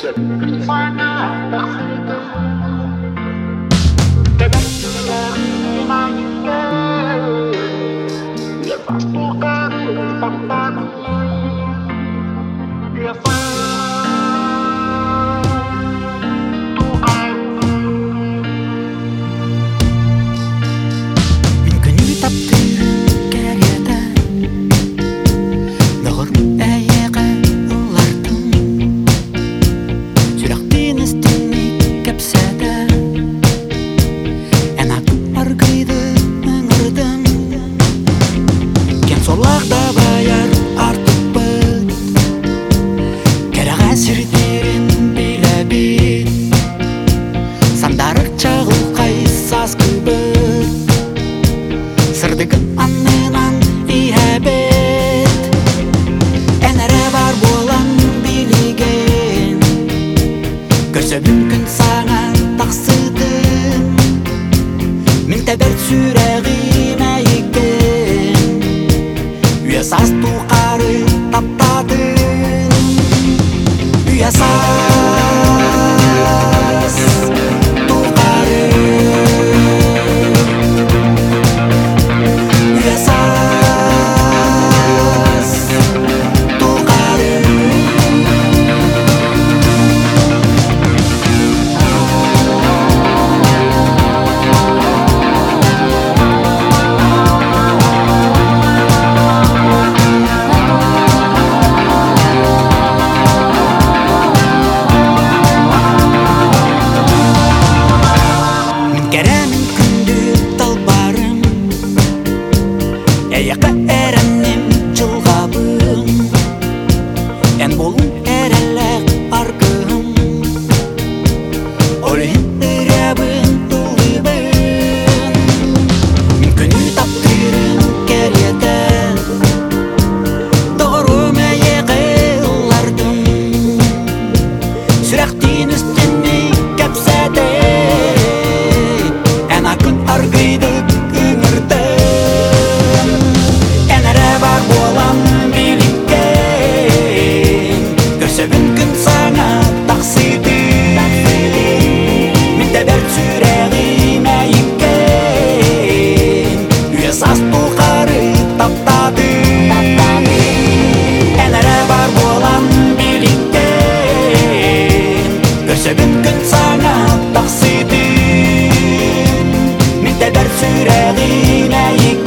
Мүмкін саңа тақсыдым Мен тәбір сүрәғим әйген Үйесас тұқары таптадым Үйесас тұқары Үйесас тұқары Керемін күнді талбарым Әйеқі әрәннем жылғабым Ән болын әрәләқ арқым Олын үрәбін тұлғыбын Мен күні таптырым кәреді Доғырым әйеқі ұллардың Сүрәқтен үстіне кәпсәді Аргыйдык үңірдім Әнәрі бар болам биліккен Көрсебін күн саңа тақсыдым Мен тәбір сүрәғим әйіккен Үйесас тұқары таптадым Әнәрі бар болам биліккен Көрсебін күн саңа тақсыдым Тәбір сүрәғим әйік